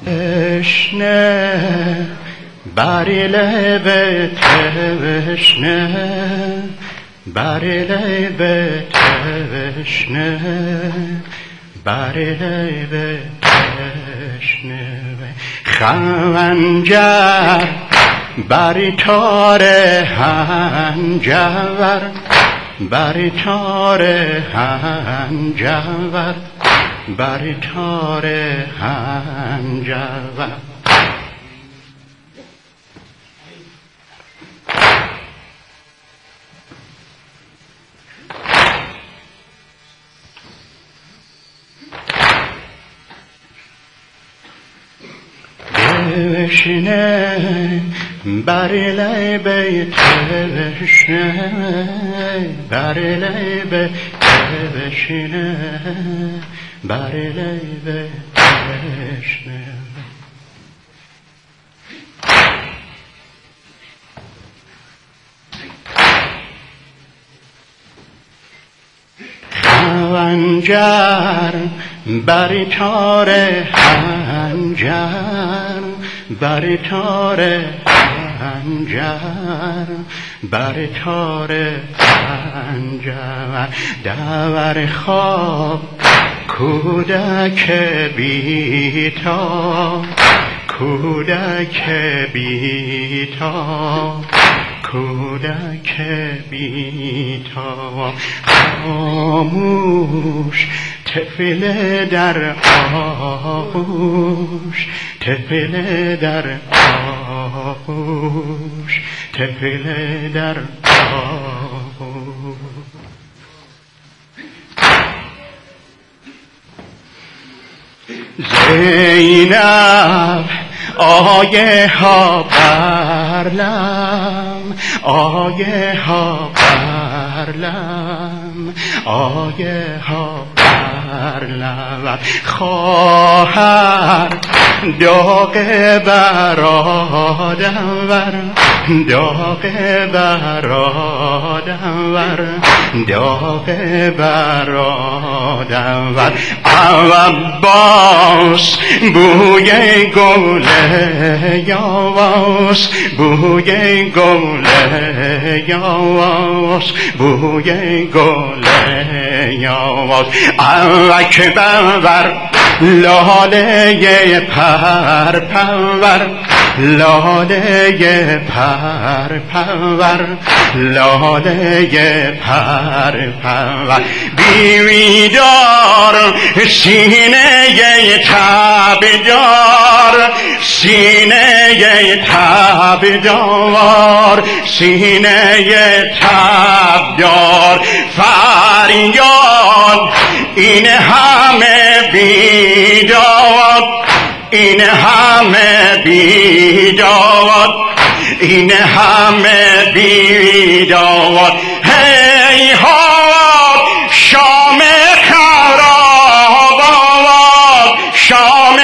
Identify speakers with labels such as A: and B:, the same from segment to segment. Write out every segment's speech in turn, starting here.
A: تشنه بری لب تشنه بری لب تشنه بری لب تشنه خنجر بری تار هنجر بری تار هنجر بری تار هنجر تشنه بری لب تشنه بری لب تشنه بری لب تشنه خنجر بری تار هنجر بری تار هنجر بری تار هنجر دور خواب کودک بی‌تاب کودک بی‌تاب کودک بی‌تاب خاموش طفل در آغوش طفل در آغوش طفل در آغوش زینب آیه ها برلم آیه ها برلم آیه ها برلم خواهر داغ برادر داغ برادر داغ برادر عباس بوی گل یاس بوی گل یاس بوی گل یاس اکبر لاله پر پرور لاله پر پرور لاله پر پرور بیویدار سینه تابدار سینه تابدار سینه تابدار فریاد این همه بیداد این همه بیداد این همه بیداد هی ها شام خرابات شام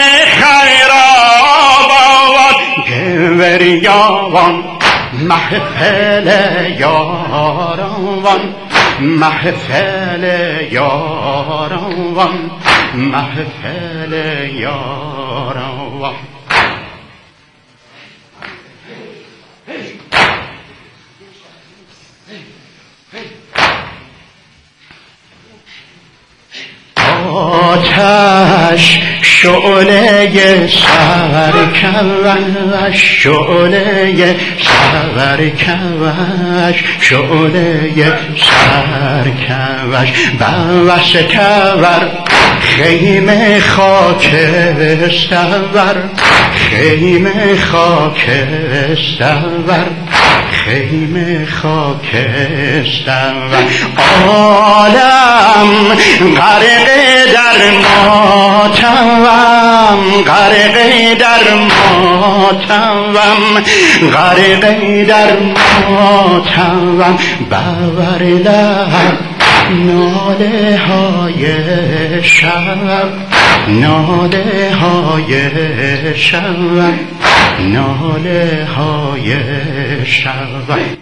A: خرابات گوریان محفل یاران محفل یاران محفل یاران آتش شعله سرکوش شعله سرکوش شعله سرکوش بوس کور خیمه خاکستر خیمه خاکستر خیمه خاکستر عالم غرق در ماتم غرق در ماتم غرق در ماتم باور لب ناله های شب ناله های شب ناله های شب